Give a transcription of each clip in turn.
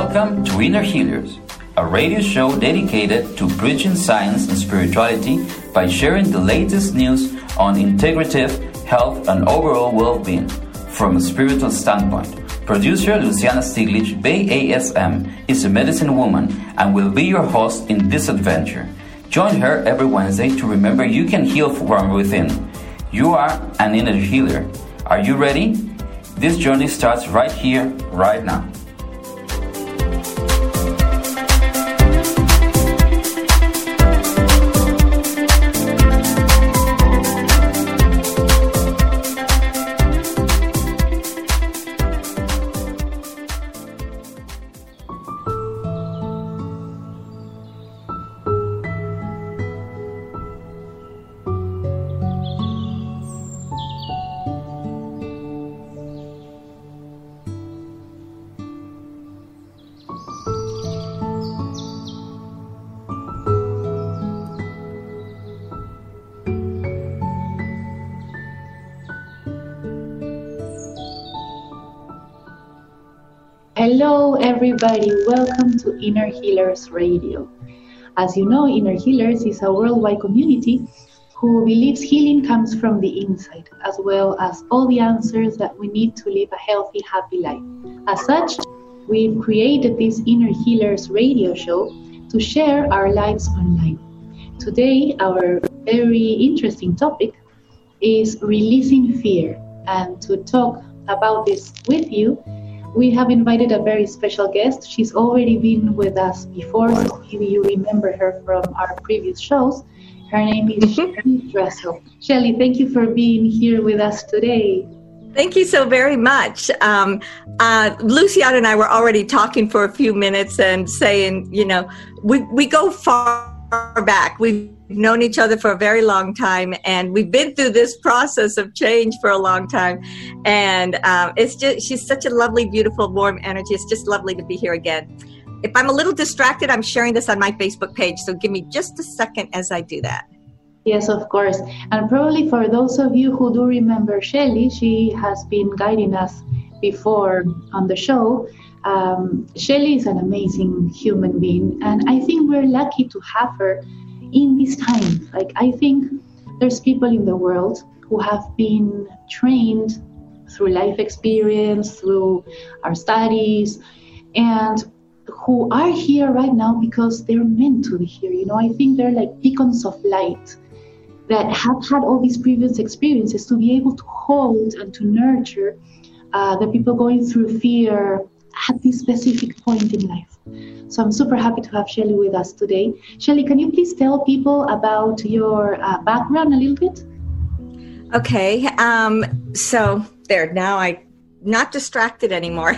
Welcome to Inner Healers, a radio show dedicated to bridging science and spirituality by sharing the latest news on integrative health and overall well-being from a spiritual standpoint. Producer Luciana Stiglitz, Bay ASM, is a medicine woman and will be your host in this adventure. Join her every Wednesday to remember you can heal from within. You are an inner healer. Are you ready? This journey starts right here, right now. Hello everybody, welcome to Inner Healers Radio. As you know, Inner Healers is a worldwide community who believes healing comes from the inside, as well as all the answers that we need to live a healthy, happy life. As such, we've created this Inner Healers Radio show to share our lives online. Today, our very interesting topic is releasing fear, and to talk about this with you, we have invited a very special guest. She's already been with us before, so maybe you remember her from our previous shows. Her name is Shelly Dressel. Shelly, thank you for being here with us today. Thank you so very much. Luciana and I were already talking for a few minutes and saying, you know, we go far back. We've known each other for a very long time, and we've been through this process of change for a long time. And she's such a lovely, beautiful, warm energy. It's just lovely to be here again. If I'm a little distracted, I'm sharing this on my Facebook page, so give me just a second as I do that. Yes, of course. And probably for those of you who do remember Shelly, she has been guiding us before on the show. Shelly is an amazing human being, and I think we're lucky to have her in this time. Like, I think there's people in the world who have been trained through life experience, through our studies, and who are here right now because they're meant to be here. You know, I think they're like beacons of light that have had all these previous experiences to be able to hold and to nurture the people going through fear at this specific point in life. So I'm super happy to have Shelly with us today. Shelly, can you please tell people about your background a little bit? Okay. So there, now I'm not distracted anymore.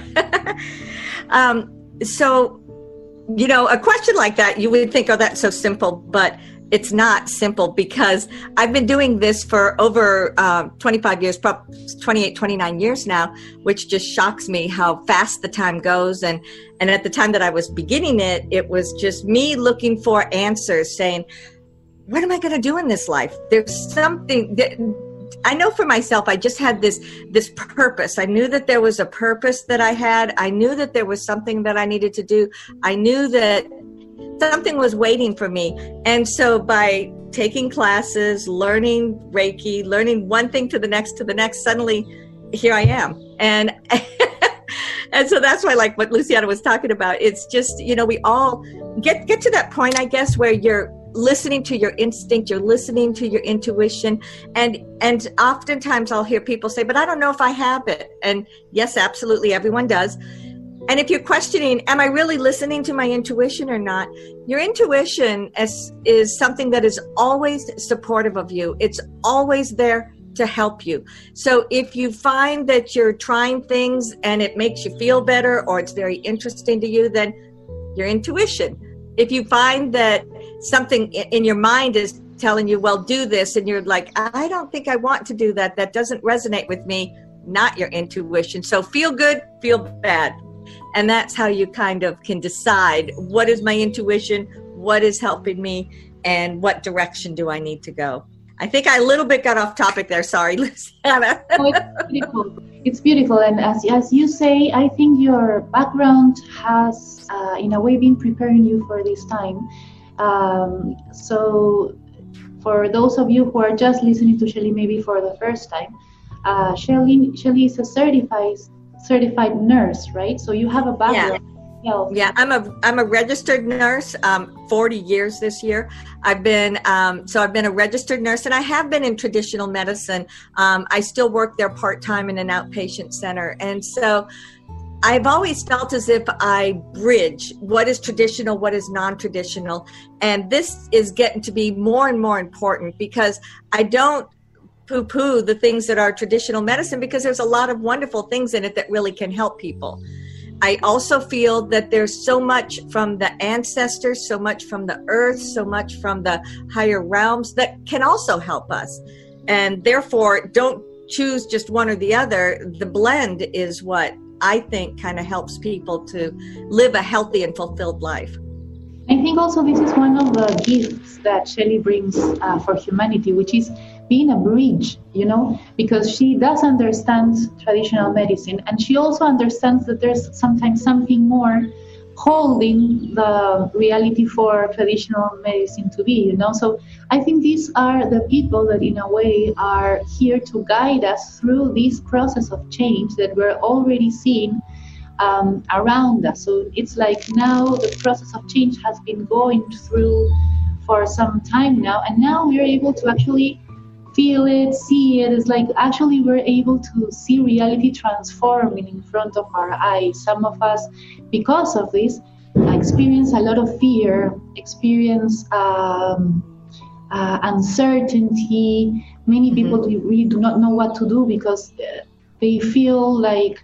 So, you know, a question like that, you would think, oh, that's so simple, but it's not simple, because I've been doing this for over 25 years, 28, 29 years now, which just shocks me how fast the time goes. And at the time that I was beginning it, it was just me looking for answers, saying, what am I going to do in this life? There's something that I know for myself. I just had this purpose. I knew that there was a purpose that I had. I knew that there was something that I needed to do. I knew that something was waiting for me. And so by taking classes, learning Reiki, learning one thing to the next, suddenly here I am. And and so that's why, like what Luciana was talking about, it's just, you know, we all get to that point, I guess, where you're listening to your instinct, you're listening to your intuition. And oftentimes I'll hear people say, but I don't know if I have it. And yes, absolutely, everyone does. And if you're questioning, am I really listening to my intuition or not? Your intuition is something that is always supportive of you. It's always there to help you. So if you find that you're trying things and it makes you feel better, or it's very interesting to you, then your intuition. If you find that something in your mind is telling you, well, do this, and you're like, I don't think I want to do that. That doesn't resonate with me, not your intuition. So feel good, feel bad. And that's how you kind of can decide, what is my intuition, what is helping me, and what direction do I need to go. I think I a little bit got off topic there. Sorry, Luciana. Oh, it's beautiful. It's beautiful. And as you say, I think your background has, in a way, been preparing you for this time. So for those of you who are just listening to Shelly maybe for the first time, Shelly is a certified nurse, right? So you have a background. Yeah, I'm a registered nurse. 40 years this year. I've been a registered nurse, and I have been in traditional medicine. I still work there part-time in an outpatient center, and so I've always felt as if I bridge what is traditional, what is non-traditional, and this is getting to be more and more important because I don't poo-poo the things that are traditional medicine because there's a lot of wonderful things in it that really can help people. I also feel that there's so much from the ancestors, so much from the earth, so much from the higher realms that can also help us. And therefore, don't choose just one or the other. The blend is what I think kind of helps people to live a healthy and fulfilled life. I think also this is one of the gifts that Shelly brings for humanity, which is being a bridge, because she does understand traditional medicine, and she also understands that there's sometimes something more holding the reality for traditional medicine to be, So I think these are the people that in a way are here to guide us through this process of change that we're already seeing around us. So it's like now the process of change has been going through for some time now, and now we're able to actually feel it, see it. It's like actually we're able to see reality transforming in front of our eyes. Some of us, because of this, experience a lot of fear, experience uncertainty. Many people really do not know what to do because they feel like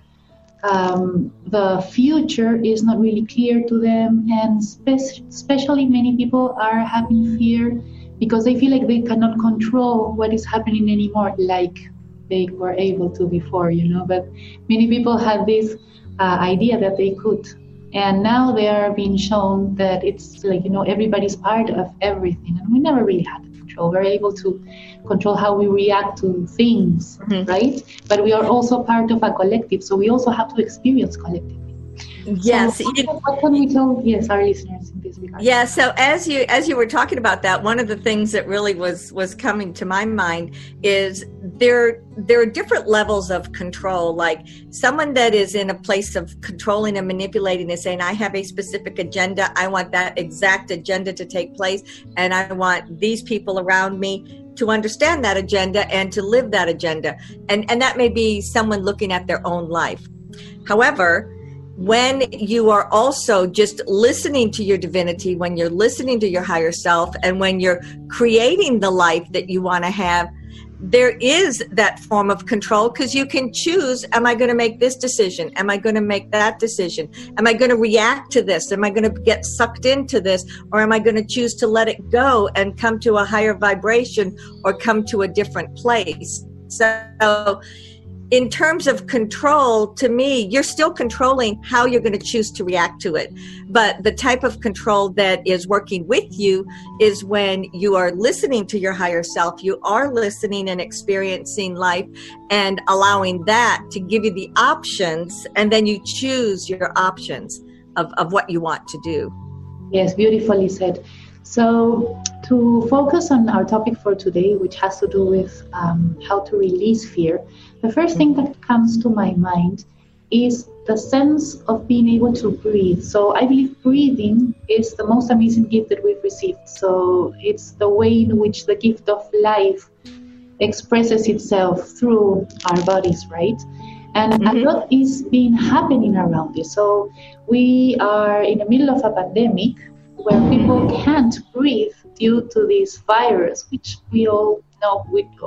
the future is not really clear to them, and especially many people are having fear because they feel like they cannot control what is happening anymore like they were able to before, But many people had this idea that they could. And now they are being shown that it's like, everybody's part of everything. And we never really had control. We're able to control how we react to things, right? But we are also part of a collective. So we also have to experience collectively. Yes. So what can we tell our listeners in this regard? Yeah. So as you were talking about that, one of the things that really was coming to my mind is there are different levels of control. Like someone that is in a place of controlling and manipulating is saying, I have a specific agenda. I want that exact agenda to take place. And I want these people around me to understand that agenda and to live that agenda. And that may be someone looking at their own life. However, when you are also just listening to your divinity, when you're listening to your higher self, and when you're creating the life that you want to have, there is that form of control because you can choose, am I going to make this decision? Am I going to make that decision? Am I going to react to this? Am I going to get sucked into this? Or am I going to choose to let it go and come to a higher vibration or come to a different place? So in terms of control, to me, you're still controlling how you're going to choose to react to it. But the type of control that is working with you is when you are listening to your higher self, you are listening and experiencing life and allowing that to give you the options, and then you choose your options of what you want to do. Yes, beautifully said. So to focus on our topic for today, which has to do with how to release fear, the first thing that comes to my mind is the sense of being able to breathe. So I believe breathing is the most amazing gift that we've received. So it's the way in which the gift of life expresses itself through our bodies, right? And a lot is been happening around this. So we are in the middle of a pandemic where people can't breathe due to this virus, which we all know.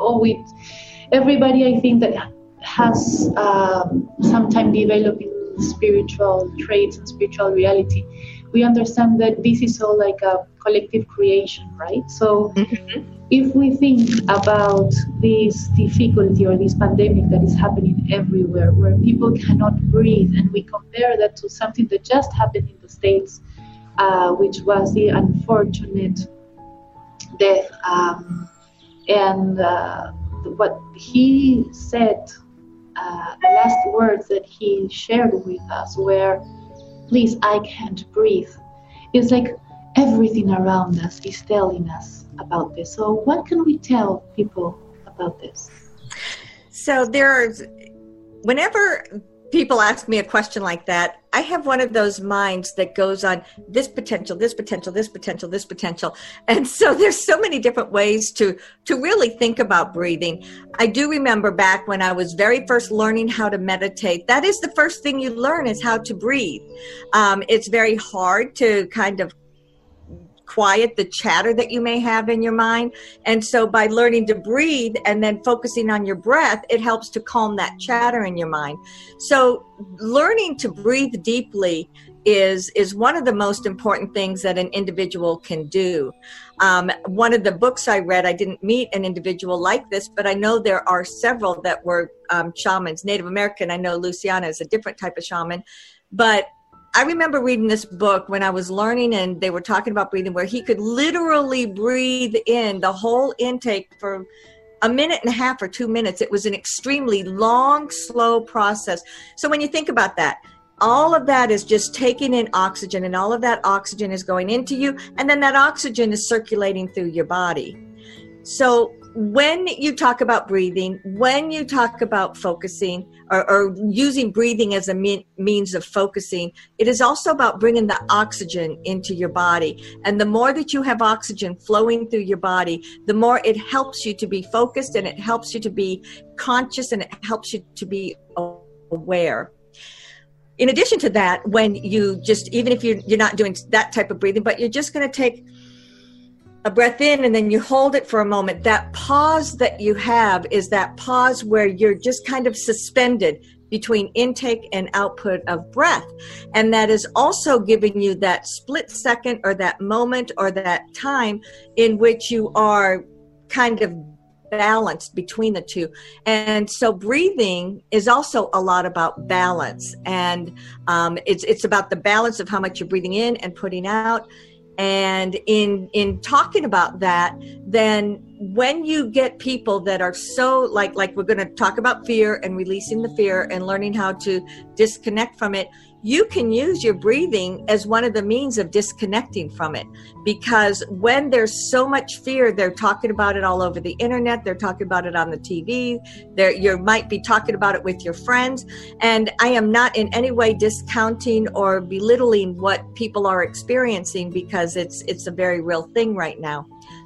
Everybody, I think, that has sometime developed spiritual traits and spiritual reality, we understand that this is all like a collective creation, right? So if we think about this difficulty or this pandemic that is happening everywhere, where people cannot breathe, and we compare that to something that just happened in the States, which was the unfortunate death And what he said, the last words that he shared with us were, please, I can't breathe. It's like everything around us is telling us about this. So what can we tell people about this? So whenever people ask me a question like that, I have one of those minds that goes on this potential, this potential, this potential, this potential. And so there's so many different ways to really think about breathing. I do remember back when I was very first learning how to meditate, that is the first thing you learn is how to breathe. It's very hard to kind of quiet the chatter that you may have in your mind. And so by learning to breathe and then focusing on your breath, it helps to calm that chatter in your mind. So learning to breathe deeply is one of the most important things that an individual can do. One of the books I read, I didn't meet an individual like this, but I know there are several that were shamans, Native American. I know Luciana is a different type of shaman, but I remember reading this book when I was learning, and they were talking about breathing, where he could literally breathe in the whole intake for a minute and a half or 2 minutes. It was an extremely long, slow process. So when you think about that, all of that is just taking in oxygen, and all of that oxygen is going into you, and then that oxygen is circulating through your body. So when you talk about breathing, when you talk about focusing or using breathing as a means of focusing, it is also about bringing the oxygen into your body. And the more that you have oxygen flowing through your body, the more it helps you to be focused, and it helps you to be conscious, and it helps you to be aware. In addition to that, when you just, even if you're not doing that type of breathing, but you're just going to take a breath in and then you hold it for a moment, that pause that you have is that pause where you're just kind of suspended between intake and output of breath. And that is also giving you that split second or that moment or that time in which you are kind of balanced between the two. And so breathing is also a lot about balance. And it's about the balance of how much you're breathing in and putting out. And in talking about that, then when you get people that are so like we're going to talk about fear and releasing the fear and learning how to disconnect from it, you can use your breathing as one of the means of disconnecting from it. Because when there's so much fear, they're talking about it all over the internet. They're talking about it on the TV. You might be talking about it with your friends. And I am not in any way discounting or belittling what people are experiencing, because it's a very real thing right now.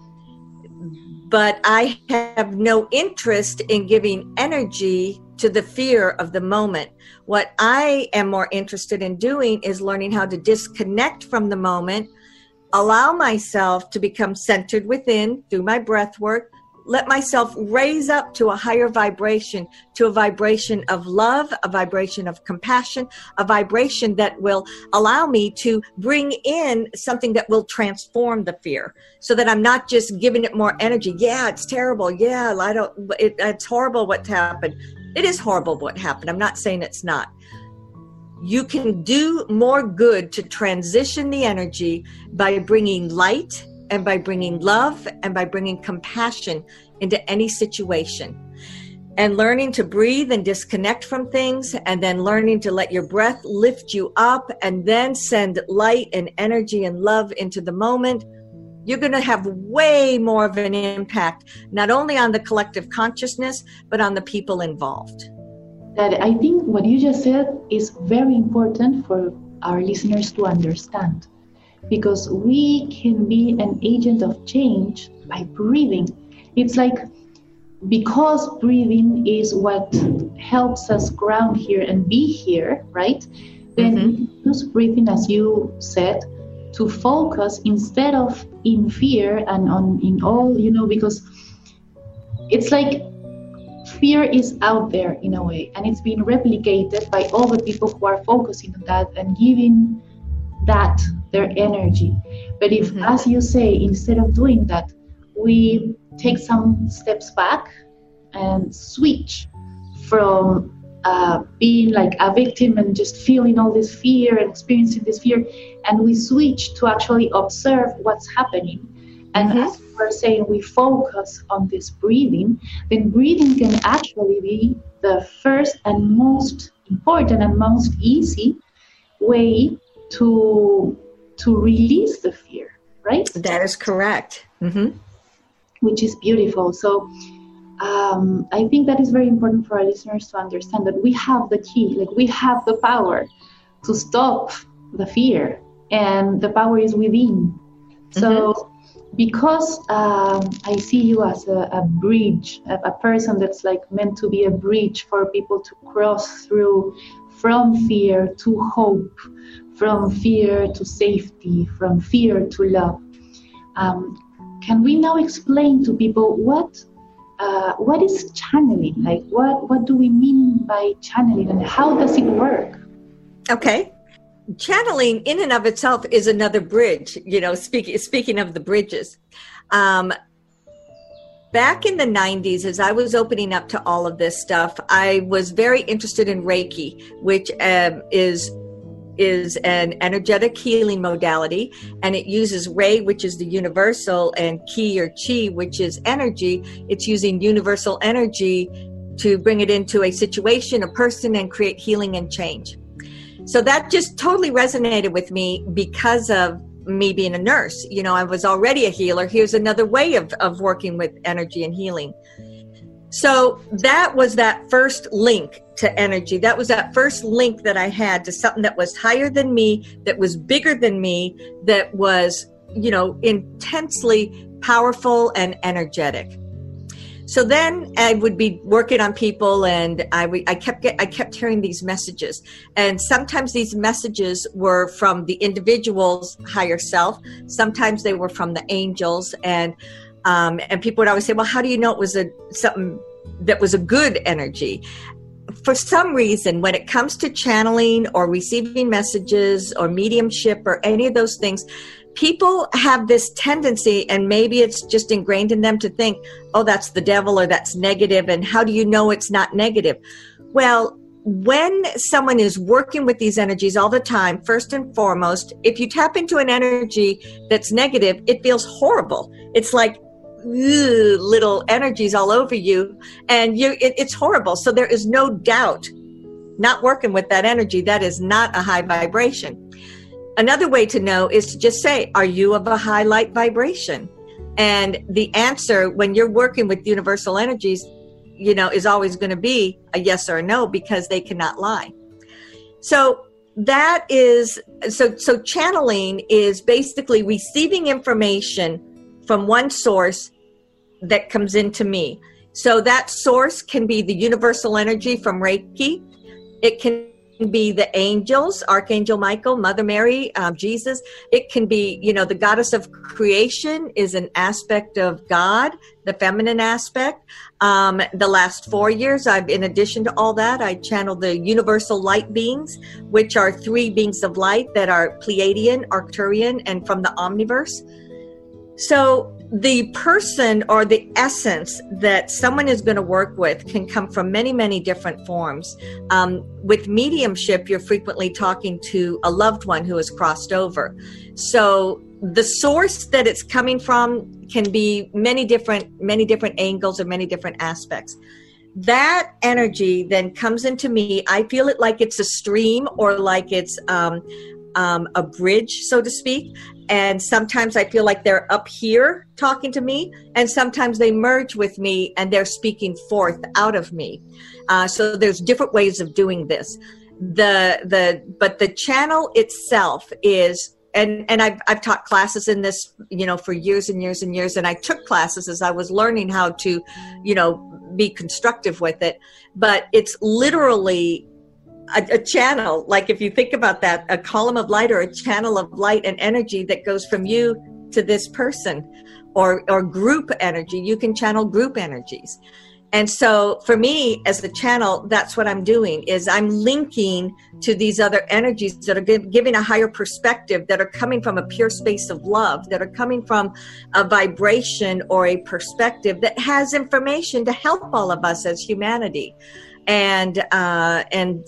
But I have no interest in giving energy to the fear of the moment. What I am more interested in doing is learning how to disconnect from the moment, allow myself to become centered within through my breath work, let myself raise up to a higher vibration, to a vibration of love, a vibration of compassion, a vibration that will allow me to bring in something that will transform the fear, so that I'm not just giving it more energy. Yeah, it's terrible. Yeah, it's horrible what happened. It is horrible what happened. I'm not saying it's not. You can do more good to transition the energy by bringing light and by bringing love and by bringing compassion into any situation. And learning to breathe and disconnect from things, and then learning to let your breath lift you up and then send light and energy and love into the moment, you're going to have way more of an impact, not only on the collective consciousness, but on the people involved. That I think what you just said is very important for our listeners to understand, because we can be an agent of change by breathing. It's like, because breathing is what helps us ground here and be here, right? Then use breathing, as you said, to focus instead of in fear and in all, because it's like fear is out there in a way, and it's being replicated by all the people who are focusing on that and giving that their energy. But if, as you say, instead of doing that, we take some steps back and switch from being like a victim and just feeling all this fear and experiencing this fear, and we switch to actually observe what's happening And as we were saying, we focus on this breathing, then breathing can actually be the first and most important and most easy way to release the fear, right? That is correct. Which is beautiful. So I think that is very important for our listeners to understand that we have the key, like we have the power to stop the fear, and the power is within. So because I see you as a bridge, a person that's like meant to be a bridge for people to cross through from fear to hope, from fear to safety, from fear to love. Can we now explain to people what is channeling? Like what do we mean by channeling, and how does it work? Okay. Channeling in and of itself is another bridge, speaking of the bridges. Back in the 90s, as I was opening up to all of this stuff, I was very interested in Reiki, which is an energetic healing modality, and it uses Rei, which is the universal, and Ki or Chi, which is energy. It's using universal energy to bring it into a situation, a person, and create healing and change. So that just totally resonated with me because of me being a nurse. I was already a healer. Here's another way of working with energy and healing. So that was that first link to energy. That was that first link that I had to something that was higher than me, that was bigger than me, that was, intensely powerful and energetic. So then I would be working on people, and I kept hearing these messages, and sometimes these messages were from the individual's higher self. Sometimes they were from the angels, and people would always say, "Well, how do you know it was something that was a good energy?" For some reason, when it comes to channeling or receiving messages or mediumship or any of those things, people have this tendency, and maybe it's just ingrained in them, to think, oh, that's the devil or that's negative. And how do you know it's not negative? Well, when someone is working with these energies all the time, first and foremost, if you tap into an energy that's negative, it feels horrible. It's like little energies all over you, and it's horrible. So there is no doubt, not working with that energy, that is not a high vibration. Another way to know is to just say, are you of a high light vibration? And the answer, when you're working with universal energies, is always going to be a yes or a no, because they cannot lie. So that is, so channeling is basically receiving information from one source that comes into me. So that source can be the universal energy from Reiki. It can be the angels, Archangel Michael, Mother Mary, Jesus. It can be, the goddess of creation is an aspect of God, the feminine aspect. The last 4 years, in addition to all that, I channeled the universal light beings, which are 3 beings of light that are Pleiadian, Arcturian, and from the Omniverse. So the person or the essence that someone is going to work with can come from many, many different forms. With mediumship, you're frequently talking to a loved one who has crossed over. So the source that it's coming from can be many different angles or many different aspects. That energy then comes into me. I feel it like it's a stream, or like it's a bridge, so to speak. And sometimes I feel like they're up here talking to me, and sometimes they merge with me and they're speaking forth out of me. So there's different ways of doing this. But the channel itself is, and I've taught classes in this, for years and years and years. And I took classes as I was learning how to, be constructive with it. But it's literally a channel. Like, if you think about that, a column of light or a channel of light and energy that goes from you to this person, or group energy. You can channel group energies. And so for me as the channel, that's what I'm doing, is I'm linking to these other energies that are giving a higher perspective, that are coming from a pure space of love, that are coming from a vibration or a perspective that has information to help all of us as humanity. And I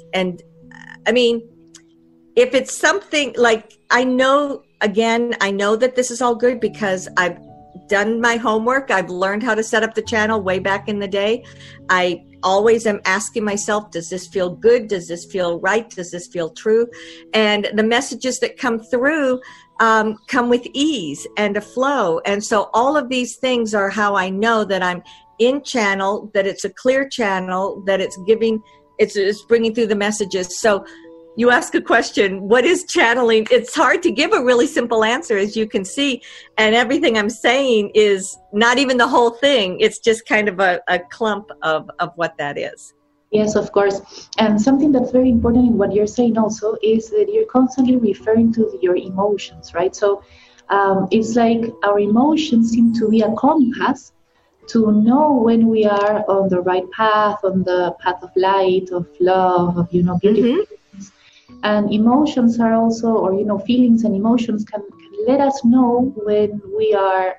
mean, if it's something like, I know that this is all good because I've done my homework. I've learned how to set up the channel way back in the day. I always am asking myself, does this feel good? Does this feel right? Does this feel true? And the messages that come through come with ease and a flow. And so all of these things are how I know that I'm in channel, that it's a clear channel, that it's bringing through the messages. So you ask a question, what is channeling? It's hard to give a really simple answer, as you can see. And everything I'm saying is not even the whole thing. It's just kind of a clump of what that is. Yes, of course. And something that's very important in what you're saying also is that you're constantly referring to your emotions, right? So it's like our emotions seem to be a compass to know when we are on the right path, on the path of light, of love, of, beautiful things. And emotions are also, or, feelings and emotions can let us know when we are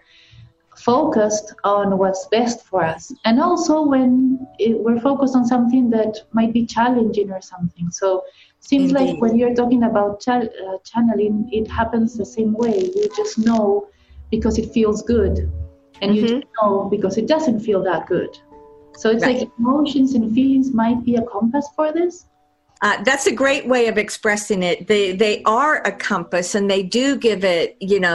focused on what's best for us. And also when we're focused on something that might be challenging or something. So seems Indeed. Like when you're talking about channeling, it happens the same way. You just know because it feels good. And you just know because it doesn't feel that good. So it's like emotions and feelings might be a compass for this. That's a great way of expressing it. They are a compass, and they do give it,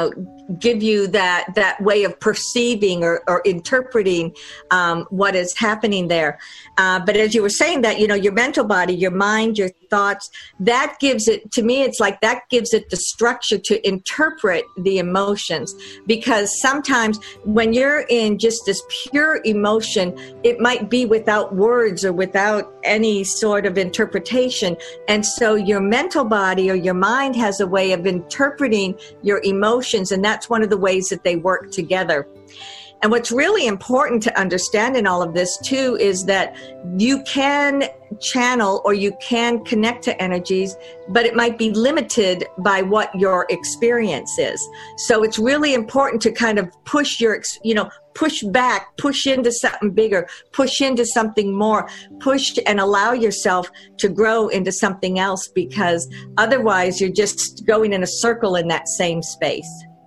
give you that way of perceiving or interpreting what is happening there. But as you were saying that, your mental body, your mind, your thoughts, that gives it, to me, it's like that gives it the structure to interpret the emotions. Because sometimes when you're in just this pure emotion, it might be without words or without any sort of interpretation. And so your mental body or your mind has a way of interpreting your emotions, and that's one of the ways that they work together. And what's really important to understand in all of this too is that you can channel or you can connect to energies, but it might be limited by what your experience is. So it's really important to kind of push push back, push into something bigger, push into something more, push and allow yourself to grow into something else, because otherwise you're just going in a circle in that same space.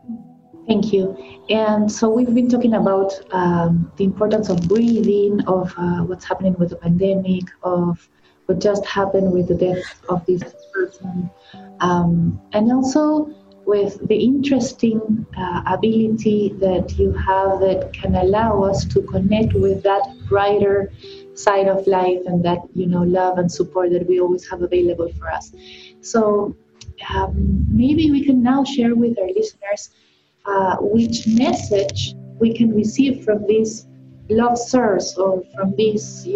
Thank you. And so we've been talking about the importance of breathing, of what's happening with the pandemic, of what just happened with the death of this person, and also with the interesting ability that you have that can allow us to connect with that brighter side of life and that, love and support that we always have available for us. So maybe we can now share with our listeners which message we can receive from these love source or from these,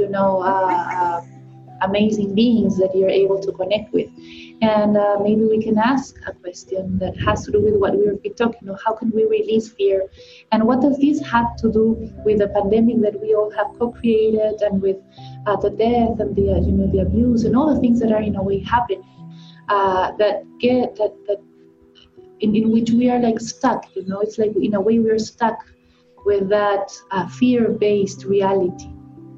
amazing beings that you're able to connect with. And maybe we can ask a question that has to do with what we've been talking about. How can we release fear? And what does this have to do with the pandemic that we all have co-created, and with the death and the abuse and all the things that are in a way happening in which we are like stuck, it's like in a way we're stuck with that fear-based reality.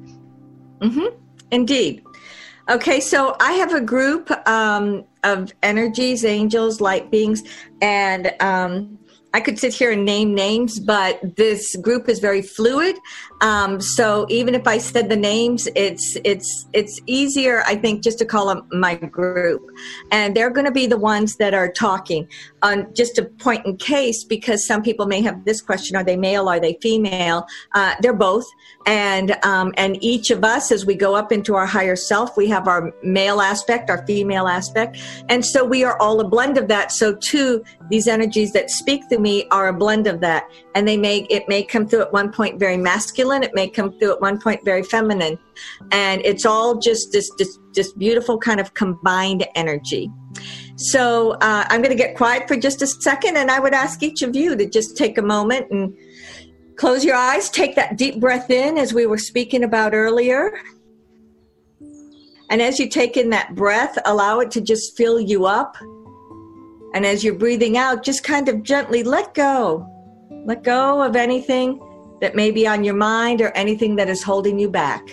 Indeed. Okay, so I have a group of energies, angels, light beings, and I could sit here and name names, but this group is very fluid. So even if I said the names, it's easier, I think, just to call them my group. And they're going to be the ones that are talking. Just a point in case, because some people may have this question: are they male? Are they female? They're both. And each of us, as we go up into our higher self, we have our male aspect, our female aspect. And so we are all a blend of that. So too, these energies that speak through me are a blend of that. And it may come through at one point very masculine. It may come through at one point very feminine. And it's all just this beautiful kind of combined energy. So I'm going to get quiet for just a second, and I would ask each of you to just take a moment and close your eyes, take that deep breath in as we were speaking about earlier. And as you take in that breath, allow it to just fill you up. And as you're breathing out, just kind of gently let go. Let go of anything that may be on your mind or anything that is holding you back.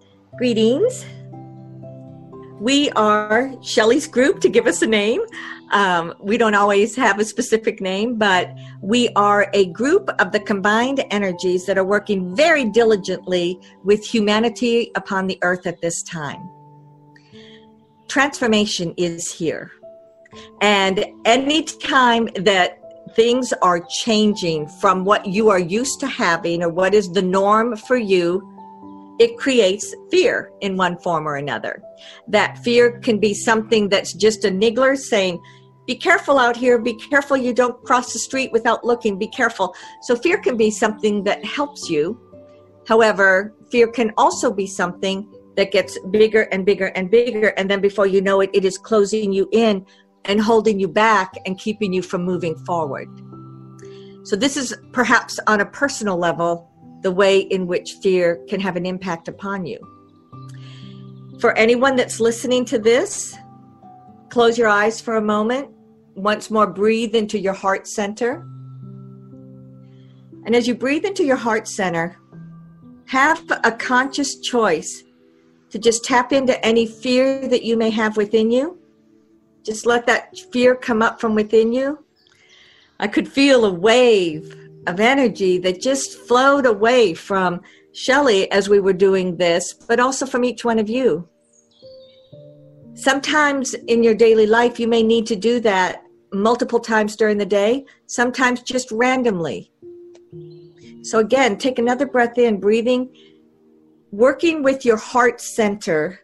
Greetings. We are Shelley's group, to give us a name. We don't always have a specific name, but we are a group of the combined energies that are working very diligently with humanity upon the earth at this time. Transformation is here. And any time that things are changing from what you are used to having or what is the norm for you, it creates fear in one form or another. That fear can be something that's just a niggler saying, be careful out here, be careful you don't cross the street without looking, be careful. So fear can be something that helps you. However, fear can also be something that gets bigger and bigger and bigger, and then before you know it, it is closing you in and holding you back and keeping you from moving forward. So this is perhaps on a personal level, the way in which fear can have an impact upon you. For anyone that's listening to this, close your eyes for a moment. Once more, breathe into your heart center. And as you breathe into your heart center, have a conscious choice to just tap into any fear that you may have within you. Just let that fear come up from within you. I could feel a wave of energy that just flowed away from Shelley as we were doing this, but also from each one of you. Sometimes in your daily life, you may need to do that multiple times during the day, sometimes just randomly. So again, take another breath in, breathing, working with your heart center,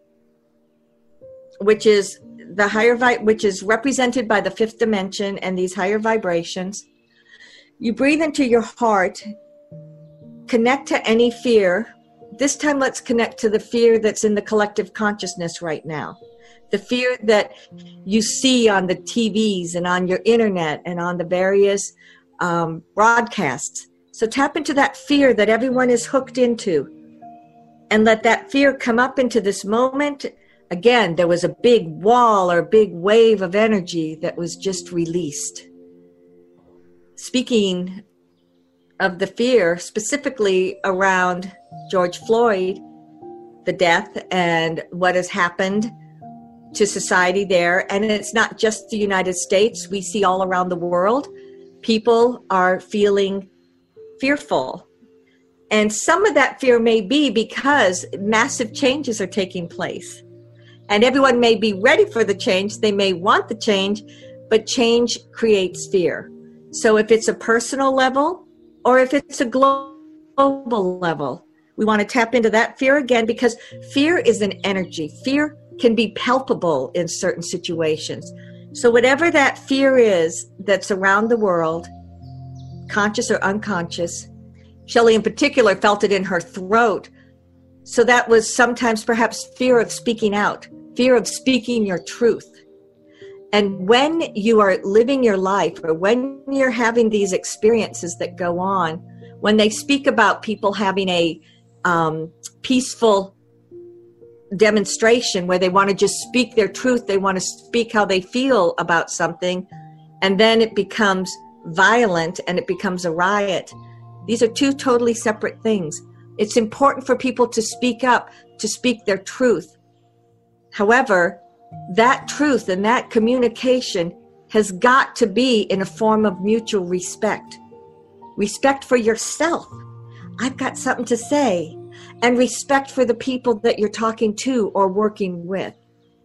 which is the higher which is represented by the fifth dimension and these higher vibrations. You breathe into your heart, connect to any fear. This time, let's connect to the fear that's in the collective consciousness right now. The fear that you see on the TVs and on your internet and on the various broadcasts. So tap into that fear that everyone is hooked into and let that fear come up into this moment. Again, there was a big wall or a big wave of energy that was just released. Speaking of the fear, specifically around George Floyd, the death and what has happened to society there. And it's not just the United States. We see all around the world, people are feeling fearful. And some of that fear may be because massive changes are taking place. And everyone may be ready for the change. They may want the change, but change creates fear. So if it's a personal level or if it's a global level, we want to tap into that fear again, because fear is an energy. Fear can be palpable in certain situations. So whatever that fear is that's around the world, conscious or unconscious, Shelley in particular felt it in her throat. So that was sometimes perhaps fear of speaking out, fear of speaking your truth. And when you are living your life or when you're having these experiences that go on, when they speak about people having a peaceful demonstration where they want to just speak their truth, they want to speak how they feel about something, and then it becomes violent and it becomes a riot. These are two totally separate things. It's important for people to speak up, to speak their truth. However, that truth and that communication has got to be in a form of mutual respect. Respect for yourself. I've got something to say. And respect for the people that you're talking to or working with.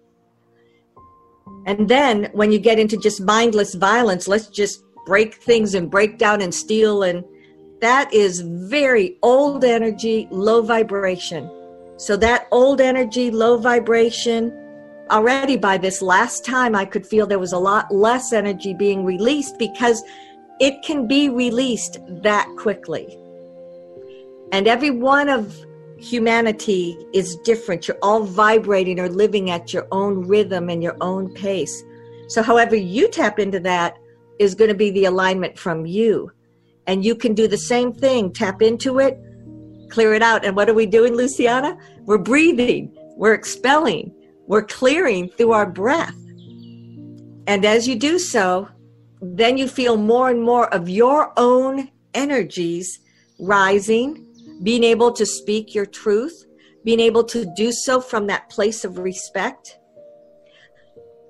And then when you get into just mindless violence, let's just break things and break down and steal. And that is very old energy, low vibration. So that old energy, low vibration, already by this last time, I could feel there was a lot less energy being released because it can be released that quickly. And every one of humanity is different. You're all vibrating or living at your own rhythm and your own pace. So however you tap into that is going to be the alignment from you. And you can do the same thing. Tap into it, clear it out. And what are we doing, Luciana? We're breathing, we're expelling, we're clearing through our breath. And as you do so, then you feel more and more of your own energies rising, being able to speak your truth, being able to do so from that place of respect.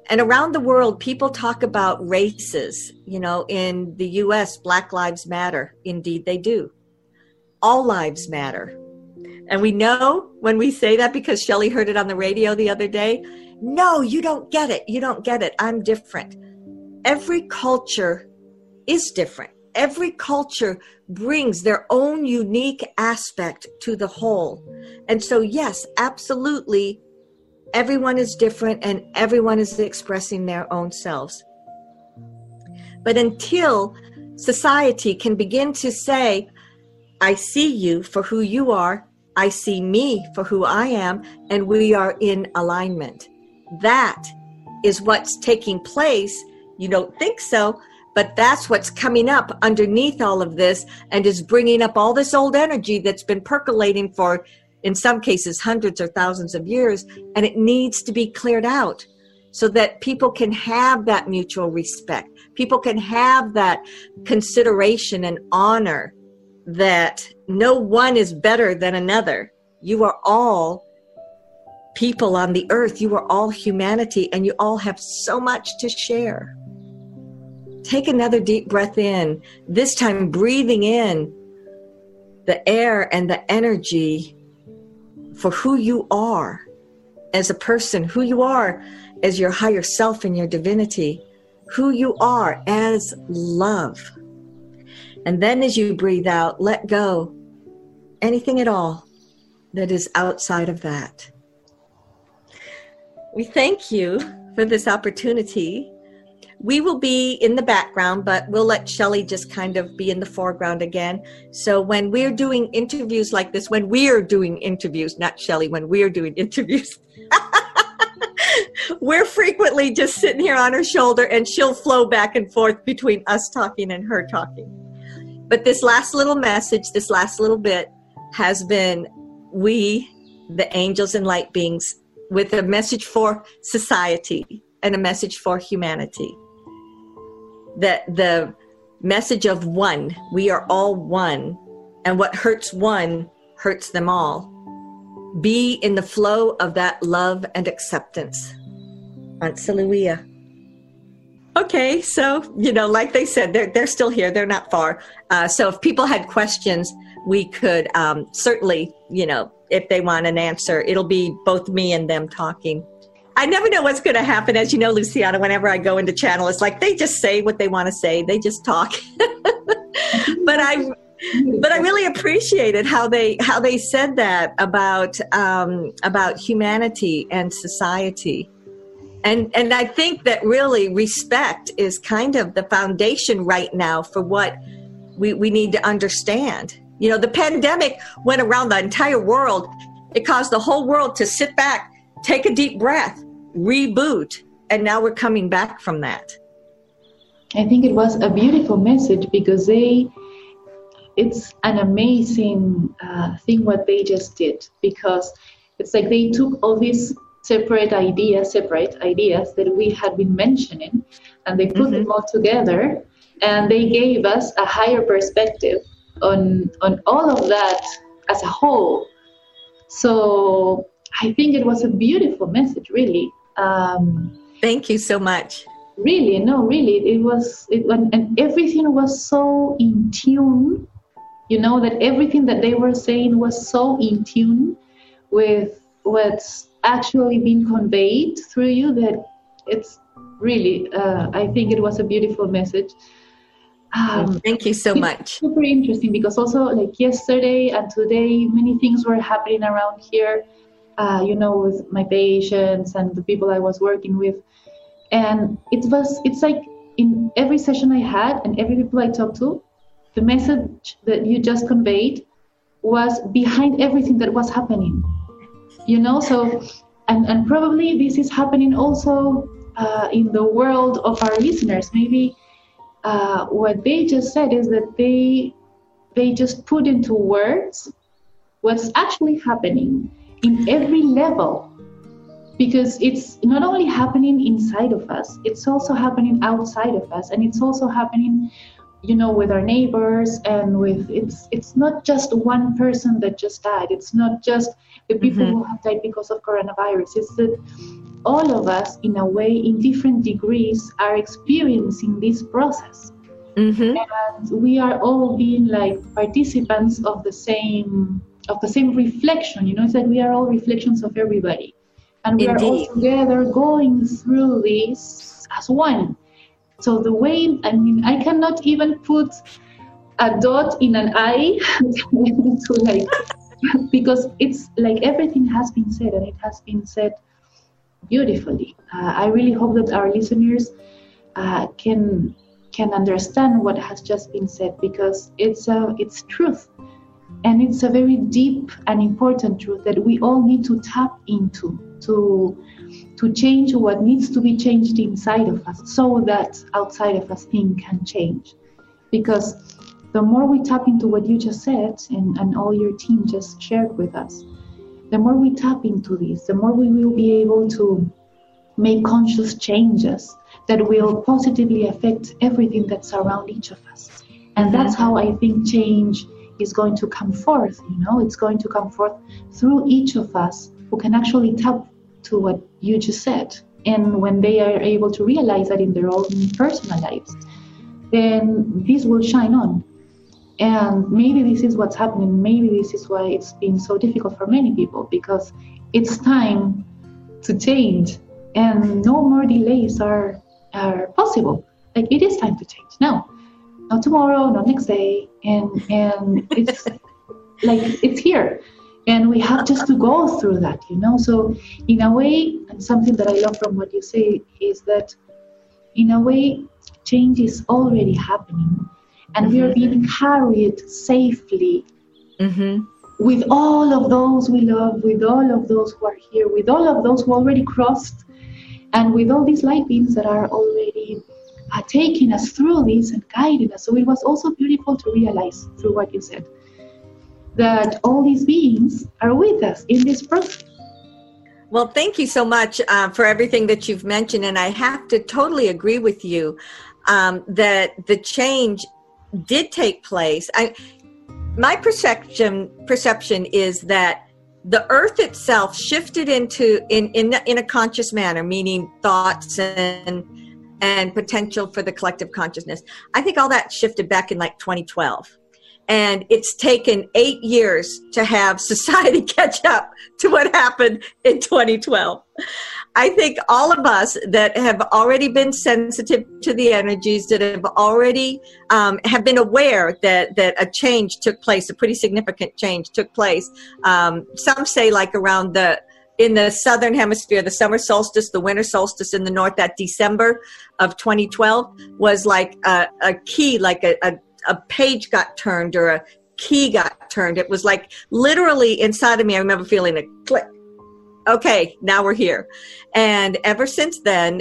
And around the world, people talk about races. You know, in the U.S., Black Lives Matter. Indeed, they do. All lives matter. And we know when we say that, because Shelley heard it on the radio the other day, no, you don't get it. You don't get it. I'm different. Every culture is different. Every culture brings their own unique aspect to the whole. And so, yes, absolutely, everyone is different and everyone is expressing their own selves. But until society can begin to say, I see you for who you are, I see me for who I am, and we are in alignment. That is what's taking place. You don't think so, but that's what's coming up underneath all of this and is bringing up all this old energy that's been percolating for, in some cases, hundreds or thousands of years, and it needs to be cleared out so that people can have that mutual respect. People can have that consideration and honor that no one is better than another. You are all people on the earth. You are all humanity, and you all have so much to share. Take another deep breath in, this time breathing in the air and the energy for who you are as a person, who you are as your higher self and your divinity, who you are as love. And then as you breathe out, let go anything at all that is outside of that. We thank you for this opportunity. We will be in the background, but we'll let Shelley just kind of be in the foreground again. So when we're doing interviews like this, when we're doing interviews, not Shelley, when we're doing interviews, we're frequently just sitting here on her shoulder and she'll flow back and forth between us talking and her talking. But this last little message, this last little bit has been we, the angels and light beings, with a message for society and a message for humanity. The message of one, we are all one, and what hurts one hurts them all. Be in the flow of that love and acceptance. Hallelujah. Okay, so, like they said, they're still here. They're not far. So if people had questions, we could certainly, if they want an answer, it'll be both me and them talking. I never know what's going to happen. As you know, Luciana, whenever I go into channel, it's like they just say what they want to say. They just talk. But I really appreciated how they said that about humanity and society. And I think that really respect is kind of the foundation right now for what we need to understand. The pandemic went around the entire world. It caused the whole world to sit back, take a deep breath, reboot, and now we're coming back from that. I think it was a beautiful message because it's an amazing thing what they just did, because it's like they took all these separate ideas that we had been mentioning, and they put them all together, and they gave us a higher perspective on all of that as a whole. So I think it was a beautiful message, really. Thank you so much. Really, and everything was so in tune, that everything that they were saying was so in tune with what's actually being conveyed through you, that it's really, I think it was a beautiful message. Thank you so much. Super interesting, because also like yesterday and today, many things were happening around here, with my patients and the people I was working with. And it's like in every session I had and every people I talked to, the message that you just conveyed was behind everything that was happening. So, and probably this is happening also in the world of our listeners. Maybe what they just said is that they just put into words what's actually happening in every level. Because it's not only happening inside of us, it's also happening outside of us. And it's also happening, with our neighbors and it's not just one person that just died. It's not just the people who have died because of coronavirus. It's that all of us, in a way, in different degrees, are experiencing this process. Mm-hmm. And we are all being like participants of the same reflection. It's that we are all reflections of everybody. And we Indeed. Are all together going through this as one. So the way, I cannot even put a dot in an I because it's like everything has been said, and it has been said beautifully. I really hope that our listeners can understand what has just been said, because it's truth, and it's a very deep and important truth that we all need to tap into to change what needs to be changed inside of us, so that outside of us things can change. Because the more we tap into what you just said, and all your team just shared with us, the more we tap into this, the more we will be able to make conscious changes that will positively affect everything that's around each of us. And that's how I think change is going to come forth. It's going to come forth through each of us who can actually tap to what you just said. And when they are able to realize that in their own personal lives, then this will shine on. And maybe this is what's happening. Maybe this is why it's been so difficult for many people, because it's time to change, and no more delays are possible. Like, it is time to change now, not tomorrow, not next day, and it's like it's here, and we have just to go through that. So in a way, and something that I love from what you say is that in a way change is already happening. And we are being carried safely with all of those we love, with all of those who are here, with all of those who already crossed, and with all these light beings that are already taking us through this and guiding us. So it was also beautiful to realize through what you said that all these beings are with us in this process. Well, thank you so much for everything that you've mentioned. And I have to totally agree with you that the change did take place. My perception is that the earth itself shifted into in a conscious manner, meaning thoughts and potential for the collective consciousness. I think all that shifted back in like 2012. And it's taken 8 years to have society catch up to what happened in 2012. I think all of us that have already been sensitive to the energies, that have already have been aware that a change took place, a pretty significant change took place. Some say like around in the southern hemisphere, the summer solstice, the winter solstice in the north, that December of 2012 was like a key, like a page got turned or a key got turned. It was like literally inside of me, I remember feeling a click. Okay, now we're here. And ever since then,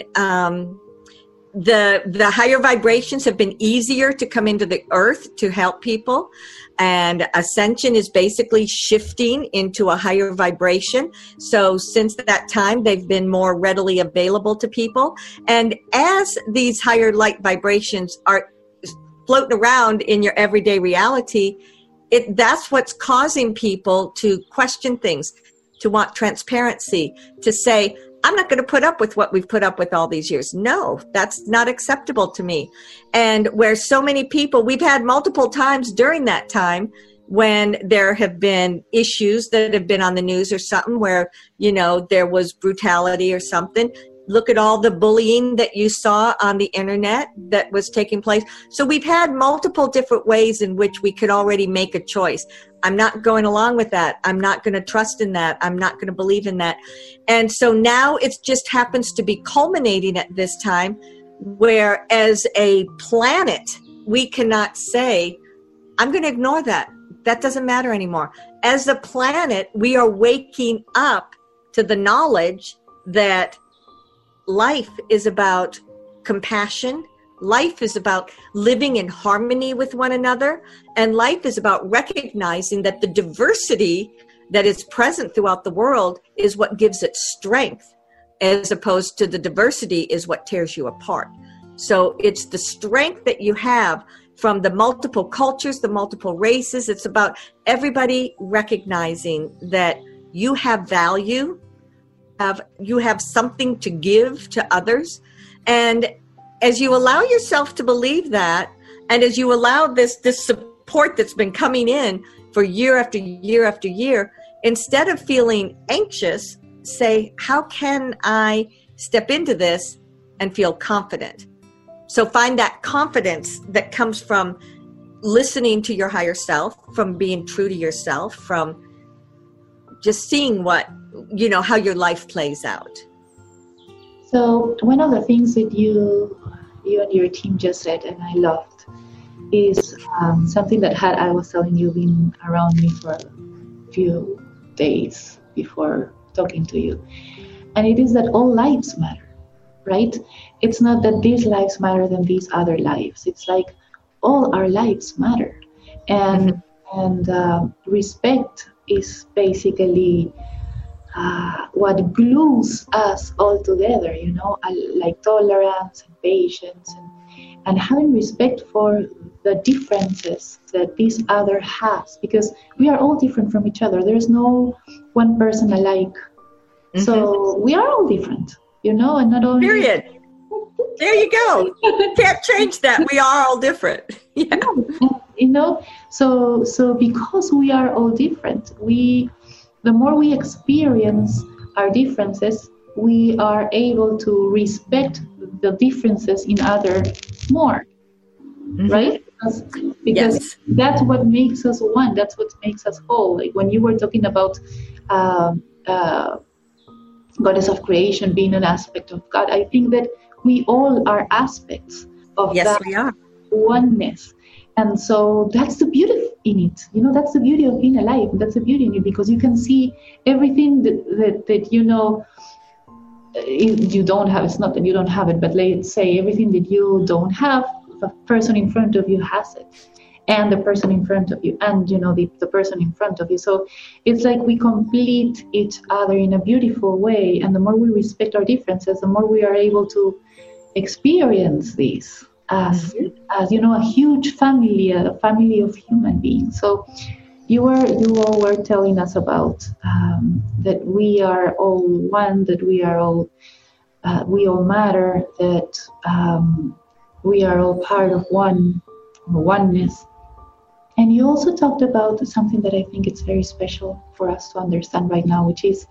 the higher vibrations have been easier to come into the earth to help people. And ascension is basically shifting into a higher vibration. So since that time, they've been more readily available to people. And as these higher light vibrations are floating around in your everyday reality, that's what's causing people to question things, to want transparency, to say, I'm not going to put up with what we've put up with all these years. No, that's not acceptable to me. And where so many people, we've had multiple times during that time when there have been issues that have been on the news or something where, there was brutality or something. Look at all the bullying that you saw on the internet that was taking place. So we've had multiple different ways in which we could already make a choice. I'm not going along with that. I'm not going to trust in that. I'm not going to believe in that. And so now it just happens to be culminating at this time where as a planet, we cannot say, I'm going to ignore that. That doesn't matter anymore. As a planet, we are waking up to the knowledge that life is about compassion. Life is about living in harmony with one another. And life is about recognizing that the diversity that is present throughout the world is what gives it strength, as opposed to the diversity is what tears you apart. So it's the strength that you have from the multiple cultures, the multiple races. It's about everybody recognizing that you have value you have something to give to others. And as you allow yourself to believe that, and as you allow this support that's been coming in for year after year after year, instead of feeling anxious, say, how can I step into this and feel confident? So find that confidence that comes from listening to your higher self, from being true to yourself, from just seeing how your life plays out. So one of the things that you and your team just said, and I loved, is something that I was telling you, been around me for a few days before talking to you. And it is that all lives matter, right? It's not that these lives matter than these other lives. It's like all our lives matter. And respect is basically what glues us all together, like tolerance and patience and having respect for the differences that this other has, because we are all different from each other. There's no one person alike. Mm-hmm. So we are all different, and not only... Period. There you go. Can't change that. We are all different. Yeah. So because we are all different, the more we experience our differences, we are able to respect the differences in others more, mm-hmm. right? Because yes. That's what makes us one. That's what makes us whole. Like when you were talking about goddess of creation being an aspect of God, I think that we all are aspects of that we are. Oneness. And so that's the beauty in it. That's the beauty of being alive. That's the beauty in it, because you can see everything that you don't have. It's not that you don't have it, but let's say everything that you don't have, the person in front of you has it. And the person in front of you, and the person in front of you. So it's like we complete each other in a beautiful way. And the more we respect our differences, the more we are able to experience this as a huge family, a family of human beings. So you all were telling us about that we are all one, that we all matter, that we are all part of oneness. And you also talked about something that I think it's very special for us to understand right now, which is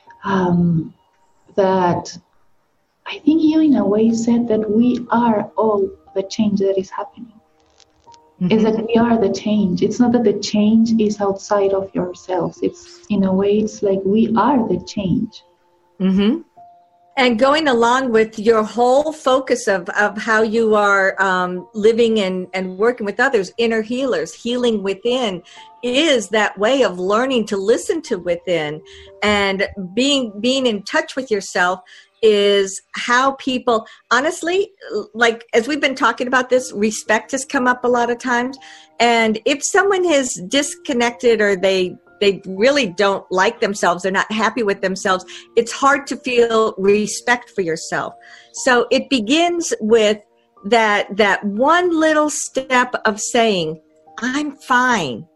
that I think you in a way said that we are all the change that is happening. Mm-hmm. Is that we are the change. It's not that the change is outside of yourselves. It's in a way, it's like we are the change. Mm-hmm. And going along with your whole focus of how you are living and working with others, inner healers, healing within, is that way of learning to listen to within, and being in touch with yourself is how people, honestly, like as we've been talking about this, respect has come up a lot of times. And if someone is disconnected or they really don't like themselves, they're not happy with themselves, it's hard to feel respect for yourself. So it begins with that one little step of saying, I'm fine.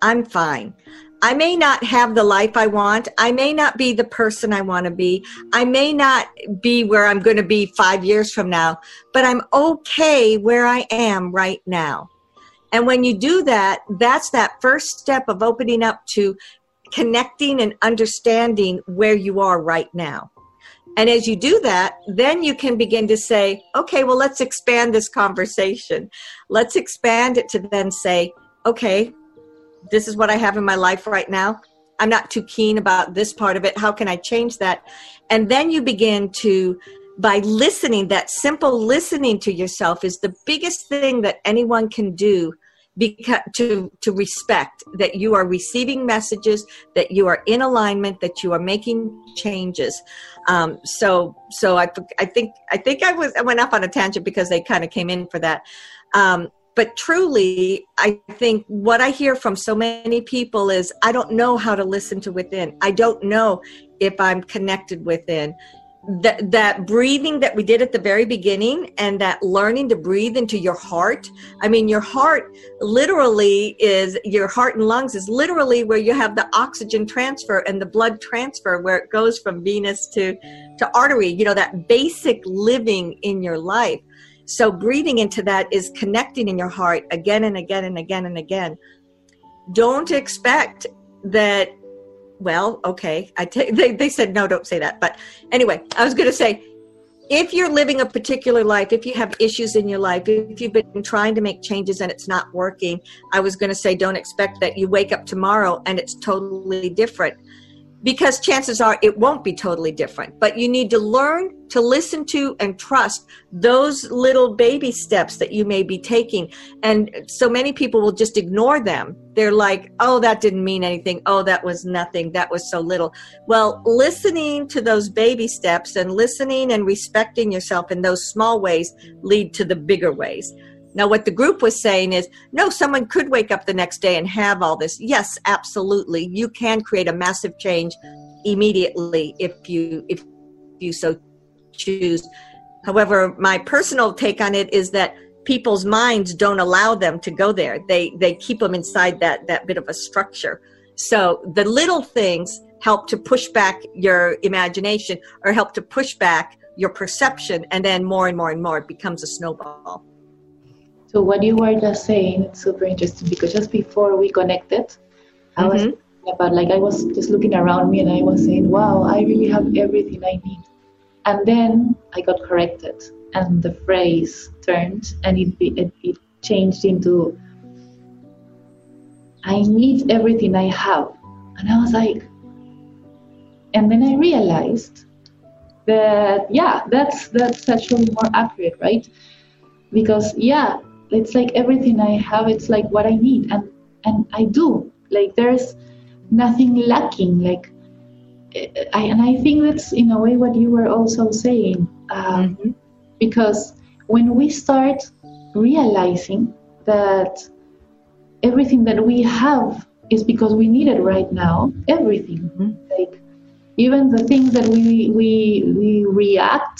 I may not have the life I want. I may not be the person I want to be. I may not be where I'm going to be 5 years from now, but I'm okay where I am right now. And when you do that, that's that first step of opening up to connecting and understanding where you are right now. And as you do that, then you can begin to say, okay, well, let's expand this conversation. Let's expand it to then say, okay, this is what I have in my life right now. I'm not too keen about this part of it. How can I change that? And then you begin to, by listening, that simple listening to yourself is the biggest thing that anyone can do, because to respect that you are receiving messages, that you are in alignment, that you are making changes. So I think I went off on a tangent because they kind of came in for that. But truly, I think what I hear from so many people is, I don't know how to listen to within. I don't know if I'm connected within. that breathing that we did at the very beginning, and that learning to breathe into your heart. I mean, your heart literally is, your heart and lungs is literally where you have the oxygen transfer and the blood transfer, where it goes from venous to artery, you know, that basic living in your life. So breathing into that is connecting in your heart again and again and again and again. Don't expect that. Well, okay. They said, no, don't say that. But anyway, I was going to say, if you're living a particular life, if you have issues in your life, if you've been trying to make changes and it's not working, I was going to say, don't expect that you wake up tomorrow and it's totally different. Because chances are it won't be totally different. But you need to learn to listen to and trust those little baby steps that you may be taking. And so many people will just ignore them. They're like, oh, that didn't mean anything. Oh, that was nothing. That was so little. Well, listening to those baby steps and listening and respecting yourself in those small ways lead to the bigger ways. Now, what the group was saying is, no, someone could wake up the next day and have all this. Yes, absolutely. You can create a massive change immediately if you so choose. However, my personal take on it is that people's minds don't allow them to go there. They keep them inside that bit of a structure. So the little things help to push back your imagination, or help to push back your perception, and then more and more and more it becomes a snowball. So what you were just saying, it's super interesting, because just before we connected, I was thinking about, like, I was just looking around me and I was saying, wow, I really have everything I need. And then I got corrected and the phrase turned, and it changed into, I need everything I have. And I was like, and then I realized that, yeah, that's actually more accurate, right? Because, yeah, it's like everything I have, it's like what I need, and I do. Like, there's nothing lacking. Like, I think that's in a way what you were also saying, because when we start realizing that everything that we have is because we need it right now, everything, like even the things that we react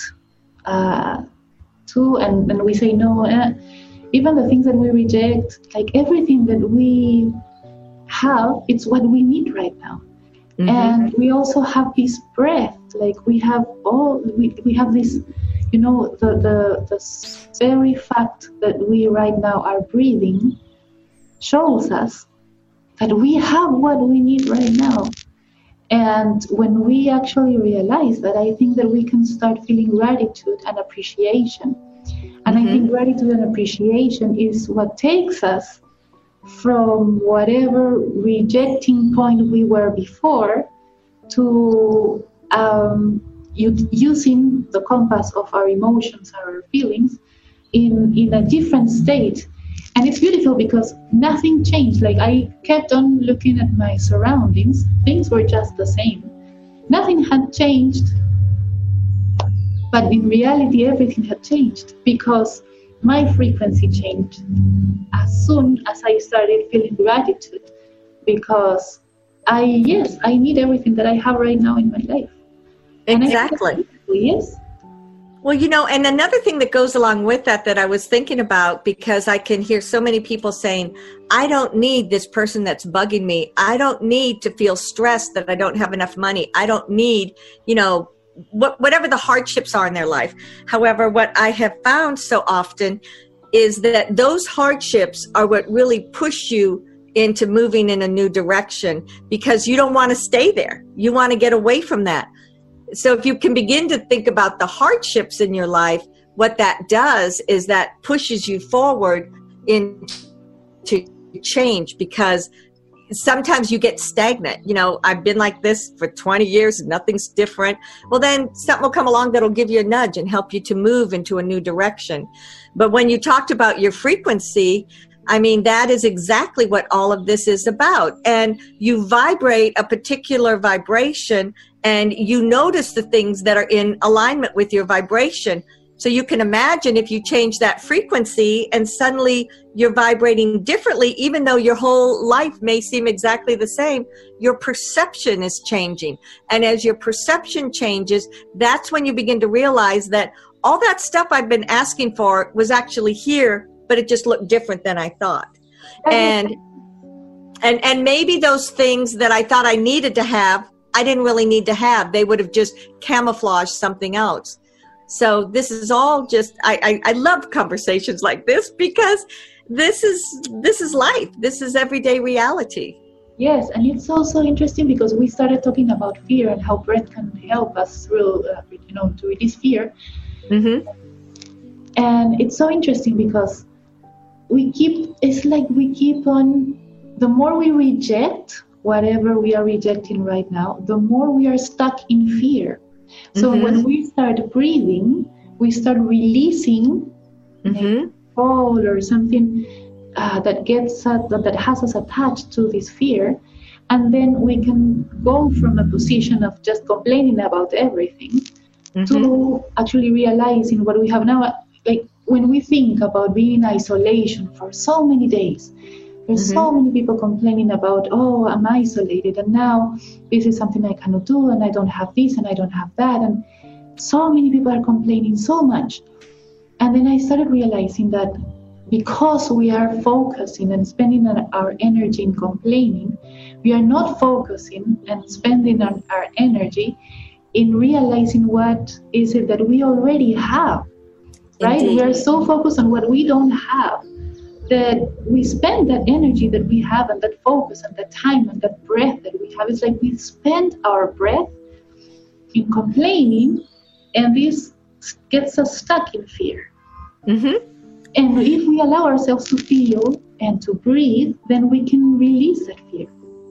to, and we say no, even the things that we reject, like everything that we have, it's what we need right now. And we also have this breath, like we have we have this, you know, the very fact that we right now are breathing shows us that we have what we need right now. And when we actually realize that, I think that we can start feeling gratitude and appreciation. And I think gratitude and appreciation is what takes us from whatever rejecting point we were before to using the compass of our emotions, our feelings, in a different state. And it's beautiful because nothing changed. Like, I kept on looking at my surroundings. Things were just the same. Nothing had changed. But in reality, everything had changed because my frequency changed as soon as I started feeling gratitude, because I need everything that I have right now in my life. Exactly. Yes. Well, you know, and another thing that goes along with that I was thinking about, because I can hear so many people saying, I don't need this person that's bugging me. I don't need to feel stressed that I don't have enough money. I don't need, you know, whatever the hardships are in their life. However, what I have found so often is that those hardships are what really push you into moving in a new direction, because you don't want to stay there. You want to get away from that. So if you can begin to think about the hardships in your life, what that does is that pushes you forward into change, because sometimes you get stagnant. You know, I've been like this for 20 years and nothing's different. Well, then something will come along that'll give you a nudge and help you to move into a new direction. But when you talked about your frequency, I mean, that is exactly what all of this is about. And you vibrate a particular vibration, and you notice the things that are in alignment with your vibration. So you can imagine if you change that frequency and suddenly you're vibrating differently, even though your whole life may seem exactly the same, your perception is changing. And as your perception changes, that's when you begin to realize that all that stuff I've been asking for was actually here, but it just looked different than I thought. And maybe those things that I thought I needed to have, I didn't really need to have. They would have just camouflaged something else. So this is all just, I love conversations like this because this is life. This is everyday reality. Yes, and it's also interesting because we started talking about fear and how breath can help us through, to release fear. Mm-hmm. And it's so interesting because it's like we keep on, the more we reject whatever we are rejecting right now, the more we are stuck in fear. So when we start breathing, we start releasing a fall or something that has us attached to this fear, and then we can go from a position of just complaining about everything to actually realizing what we have now. Like when we think about being in isolation for so many days, there's so many people complaining about, oh, I'm isolated, and now this is something I cannot do, and I don't have this, and I don't have that, and so many people are complaining so much. And then I started realizing that because we are focusing and spending our energy in complaining, we are not focusing and spending our energy in realizing what is it that we already have, right? Indeed. We are so focused on what we don't have that we spend that energy that we have and that focus and that time and that breath that we have. It's like we spend our breath in complaining, and this gets us stuck in fear. And if we allow ourselves to feel and to breathe, then we can release that fear.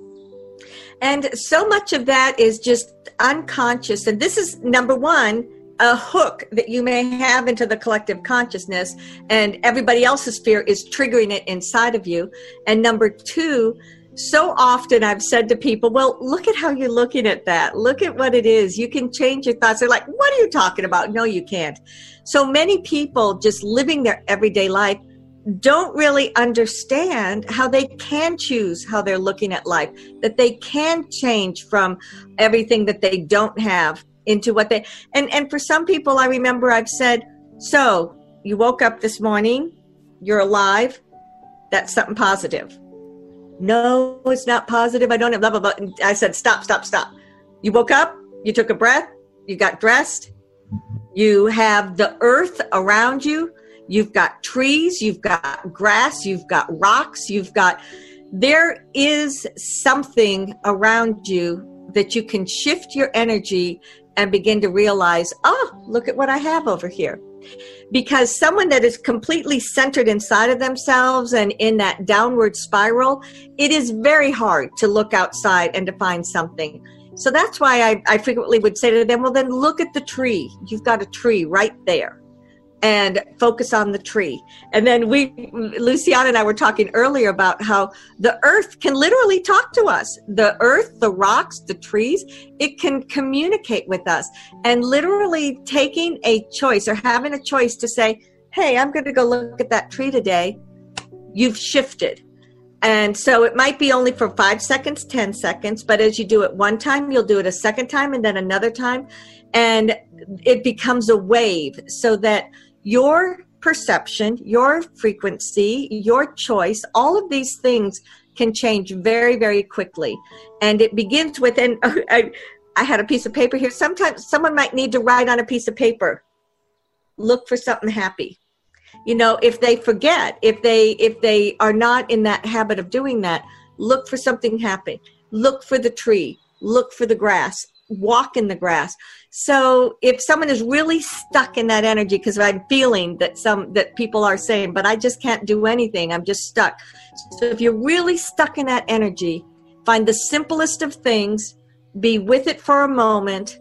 And so much of that is just unconscious. And this is, number one, a hook that you may have into the collective consciousness, and everybody else's fear is triggering it inside of you. And number two, so often I've said to people, well, look at how you're looking at that. Look at what it is. You can change your thoughts. They're like, what are you talking about? No, you can't. So many people just living their everyday life don't really understand how they can choose how they're looking at life, that they can change from everything that they don't have into what they, and for some people, I remember I've said, so you woke up this morning, you're alive, that's something positive. No, it's not positive. I don't have blah, blah, blah. And I said, stop. You woke up, you took a breath, you got dressed, you have the earth around you, you've got trees, you've got grass, you've got rocks, there is something around you that you can shift your energy and begin to realize, oh, look at what I have over here. Because someone that is completely centered inside of themselves and in that downward spiral, it is very hard to look outside and to find something. So that's why I frequently would say to them, well, then look at the tree. You've got a tree right there. And focus on the tree. And then Luciana and I were talking earlier about how the earth can literally talk to us. The earth, the rocks, the trees, it can communicate with us. And literally taking a choice or having a choice to say, hey, I'm going to go look at that tree today. You've shifted. And so it might be only for 5 seconds, 10 seconds, but as you do it one time, you'll do it a second time and then another time. And it becomes a wave so that your perception, your frequency, your choice, all of these things can change very, very quickly. And it begins with, and I had a piece of paper here. Sometimes someone might need to write on a piece of paper, look for something happy. You know, if they forget, if they are not in that habit of doing that, look for something happy. Look for the tree, look for the grass, walk in the grass. So if someone is really stuck in that energy, because I'm feeling that people are saying, but I just can't do anything, I'm just stuck. So if you're really stuck in that energy, find the simplest of things, be with it for a moment,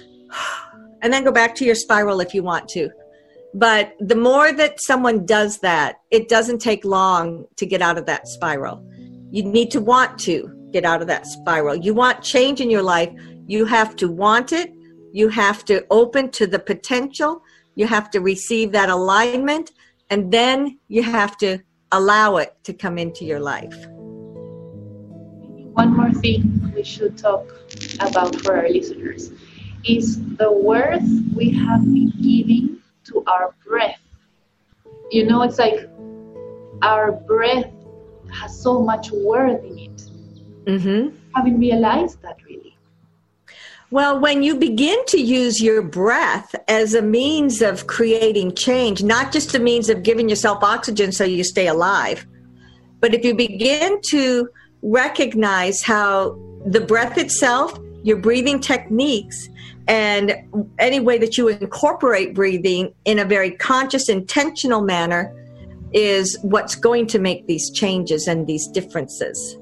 and then go back to your spiral if you want to. But the more that someone does that, it doesn't take long to get out of that spiral. You need to want to get out of that spiral. You want change in your life, you have to want it. You have to open to the potential You have to receive that alignment, and then you have to allow it to come into your life. One more thing we should talk about for our listeners is the worth we have been giving to our breath. You know, it's like our breath has so much worth in it. Mm-hmm. Haven't realized that really. Well, when you begin to use your breath as a means of creating change, not just a means of giving yourself oxygen so you stay alive, but if you begin to recognize how the breath itself, your breathing techniques, and any way that you incorporate breathing in a very conscious, intentional manner is what's going to make these changes and these differences.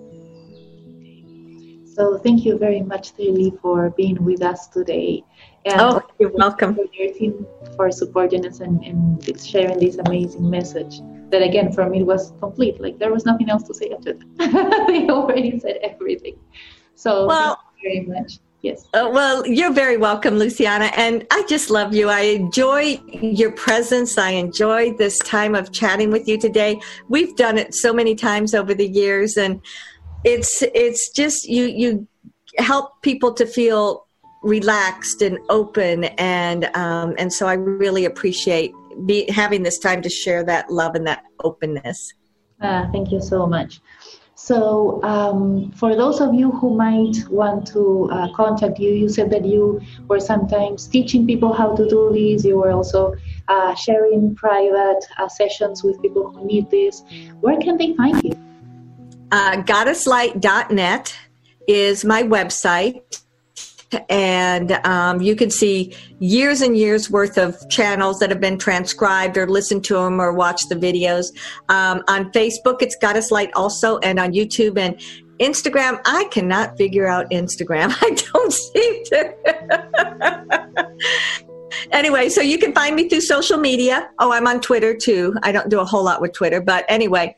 So thank you very much, Thierry, for being with us today. And you're welcome. For your team for supporting us and sharing this amazing message that, again, for me was complete. Like, there was nothing else to say after that. They already said everything. So thank you very much. Yes. Well, you're very welcome, Luciana. And I just love you. I enjoy your presence. I enjoy this time of chatting with you today. We've done it so many times over the years, and it's just you help people to feel relaxed and open, and so I really appreciate having this time to share that love and that openness. Thank you so much. So for those of you who might want to contact you, you said that you were sometimes teaching people how to do this. You were also sharing private sessions with people who need this. Where can they find you? Goddesslight.net is my website, and you can see years and years worth of channels that have been transcribed, or listen to them or watch the videos. On Facebook, it's Goddess Light also, and on YouTube and Instagram. I cannot figure out Instagram. I don't seem to. Anyway, so you can find me through social media. Oh, I'm on Twitter too. I don't do a whole lot with Twitter, but anyway.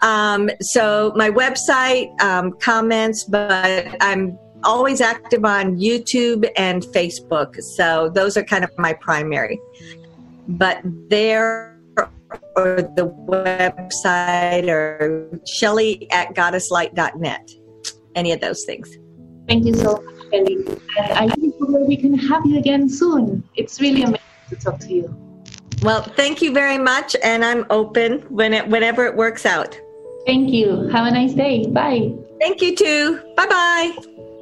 So my website, comments, but I'm always active on YouTube and Facebook. So those are kind of my primary. But there, or the website, or Shelley at goddesslight.net. Any of those things. Thank you so much, Kelly. And I really hope that we can have you again soon. It's really amazing to talk to you. Well, thank you very much, and I'm open whenever it works out. Thank you. Have a nice day. Bye. Thank you too. Bye-bye.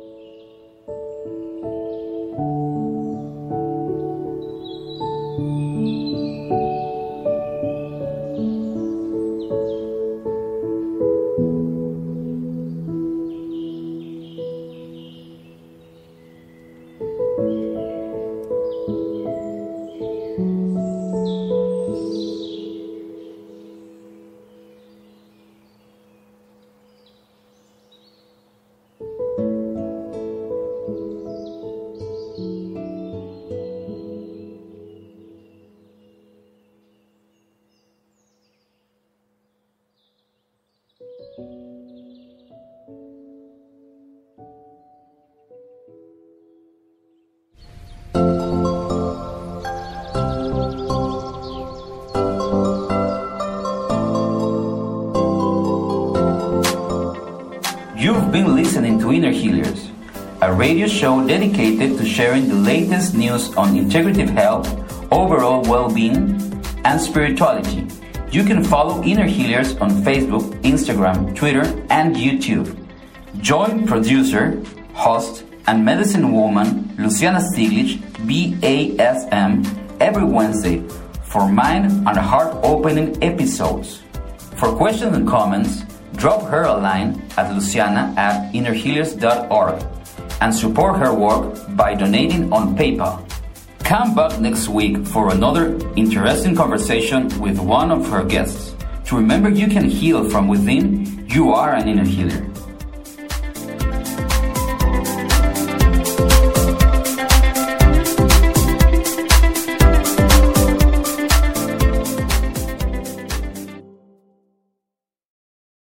You've been listening to Inner Healers, a radio show dedicated to sharing the latest news on integrative health, overall well-being, and spirituality. You can follow Inner Healers on Facebook, Instagram, Twitter, and YouTube. Join producer, host, and medicine woman Luciana Stiglitz, BASM, every Wednesday for mind and heart-opening episodes. For questions and comments, drop her a line at luciana@innerhealers.org and support her work by donating on PayPal. Come back next week for another interesting conversation with one of her guests. To remember you can heal from within, you are an inner healer.